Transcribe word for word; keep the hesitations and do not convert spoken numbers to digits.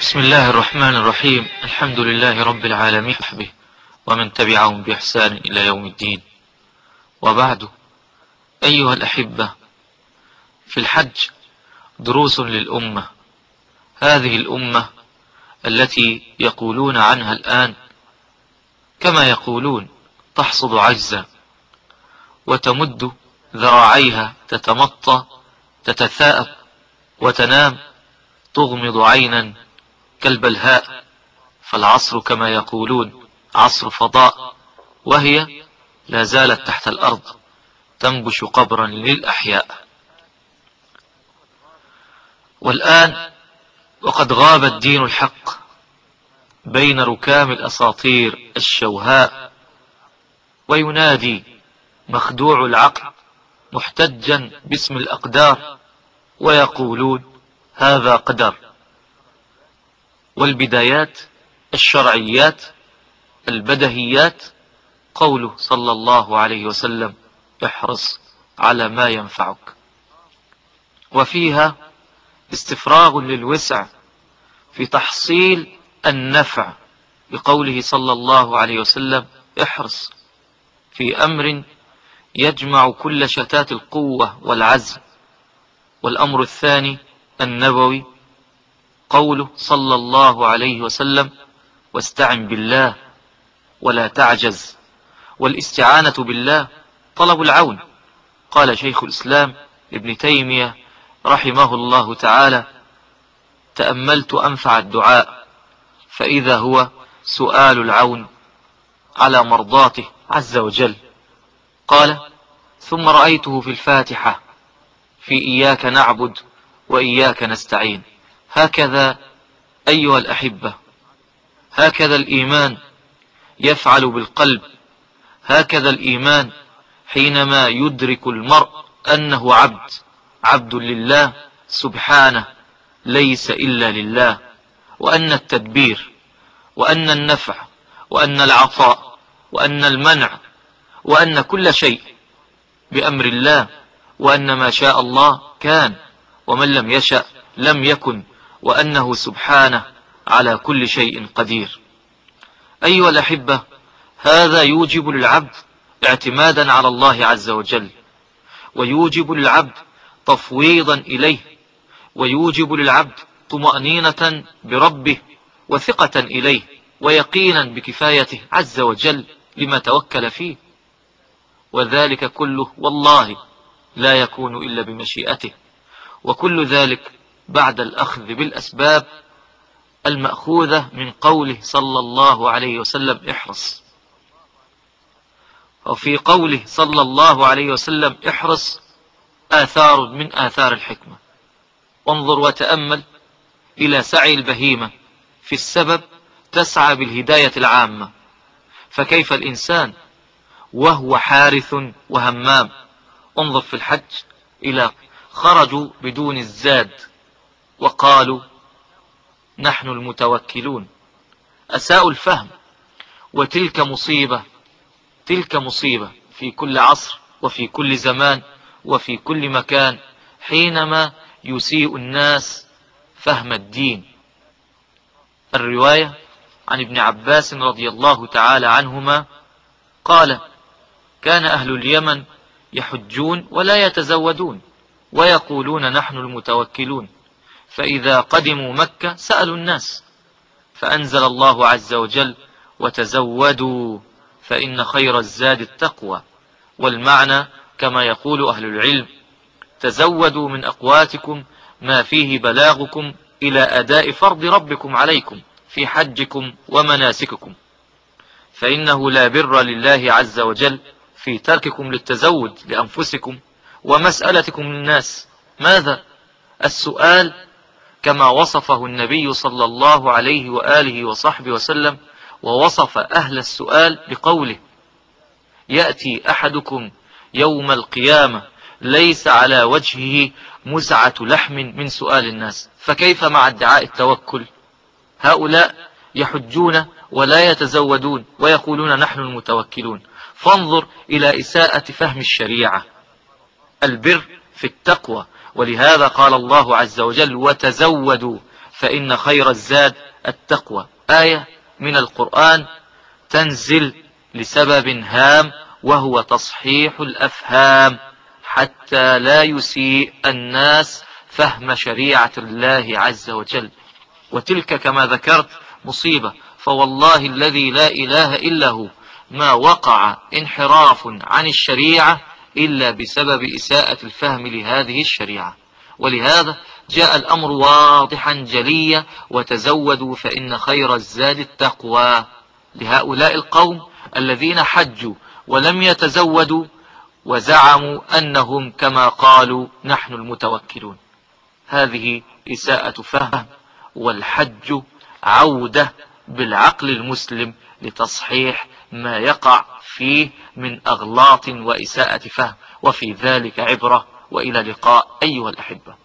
بسم الله الرحمن الرحيم. الحمد لله رب العالمين به ومن تبعهم بإحسان إلى يوم الدين، وبعد. أيها الأحبة، في الحج دروس للأمة، هذه الأمة التي يقولون عنها الآن كما يقولون تحصد عجزا وتمد ذراعيها، تتمطى، تتثاءب وتنام، تغمض عينا كالبلهاء، فالعصر كما يقولون عصر فضاء، وهي لا زالت تحت الأرض تنبش قبرا للأحياء. والآن وقد غاب الدين الحق بين ركام الأساطير الشوهاء، وينادي مخدوع العقل محتجا باسم الأقدار، ويقولون هذا قدر. والبدايات الشرعيات البدهيات قوله صلى الله عليه وسلم: احرص على ما ينفعك، وفيها استفراغ للوسع في تحصيل النفع، بقوله صلى الله عليه وسلم: احرص، في أمر يجمع كل شتات القوة والعزم. والأمر الثاني النبوي قوله صلى الله عليه وسلم: واستعن بالله ولا تعجز. والاستعانة بالله طلب العون. قال شيخ الإسلام ابن تيمية رحمه الله تعالى: تأملت أنفع الدعاء فإذا هو سؤال العون على مرضاته عز وجل. قال: ثم رأيته في الفاتحة في إياك نعبد وإياك نستعين. هكذا أيها الأحبة، هكذا الإيمان يفعل بالقلب، هكذا الإيمان حينما يدرك المرء أنه عبد عبد لله سبحانه، ليس إلا لله، وأن التدبير وأن النفع وأن العطاء وأن المنع وأن كل شيء بأمر الله، وأن ما شاء الله كان ومن لم يشأ لم يكن، وأنه سبحانه على كل شيء قدير. أيها الأحبة، هذا يوجب للعبد اعتمادا على الله عز وجل، ويوجب للعبد تفويضا إليه، ويوجب للعبد طمأنينة بربه وثقة إليه ويقينا بكفايته عز وجل لما توكل فيه. وذلك كله والله لا يكون إلا بمشيئته، وكل ذلك بعد الأخذ بالأسباب المأخوذة من قوله صلى الله عليه وسلم: احرص. وفي قوله صلى الله عليه وسلم احرص آثار من آثار الحكمة. انظر وتأمل إلى سعي البهيمة في السبب تسعى بالهداية العامة، فكيف الإنسان وهو حارث وهمام؟ انظر في الحج إلى خرجوا بدون الزاد وقالوا نحن المتوكلون، أساءوا الفهم. وتلك مصيبة، تلك مصيبة في كل عصر وفي كل زمان وفي كل مكان، حينما يسيء الناس فهم الدين. الرواية عن ابن عباس رضي الله تعالى عنهما قال: كان أهل اليمن يحجون ولا يتزودون ويقولون نحن المتوكلون، فإذا قدموا مكة سألوا الناس، فأنزل الله عز وجل: وتزودوا فإن خير الزاد التقوى. والمعنى كما يقول أهل العلم: تزودوا من أقواتكم ما فيه بلاغكم إلى أداء فرض ربكم عليكم في حجكم ومناسككم، فإنه لا بر لله عز وجل في ترككم للتزود لأنفسكم ومسألتكم للناس. ماذا؟ السؤال كما وصفه النبي صلى الله عليه وآله وصحبه وسلم، ووصف أهل السؤال بقوله: يأتي أحدكم يوم القيامة ليس على وجهه مزعة لحم من سؤال الناس. فكيف مع ادعاء التوكل؟ هؤلاء يحجون ولا يتزودون ويقولون نحن المتوكلون. فانظر إلى إساءة فهم الشريعة. البر في التقوى، ولهذا قال الله عز وجل: وتزودوا فإن خير الزاد التقوى. آية من القرآن تنزل لسبب هام، وهو تصحيح الأفهام حتى لا يسيء الناس فهم شريعة الله عز وجل. وتلك كما ذكرت مصيبة، فوالله الذي لا إله إلا هو ما وقع انحراف عن الشريعة إلا بسبب إساءة الفهم لهذه الشريعة. ولهذا جاء الأمر واضحا جليا: وتزودوا فإن خير الزاد التقوى. لهؤلاء القوم الذين حجوا ولم يتزودوا وزعموا أنهم كما قالوا نحن المتوكلون، هذه إساءة فهم، والحج عودة بالعقل المسلم لتصحيح ما يقع فيه من أغلاط وإساءة فهم، وفي ذلك عبرة. وإلى لقاء أيها الأحبة.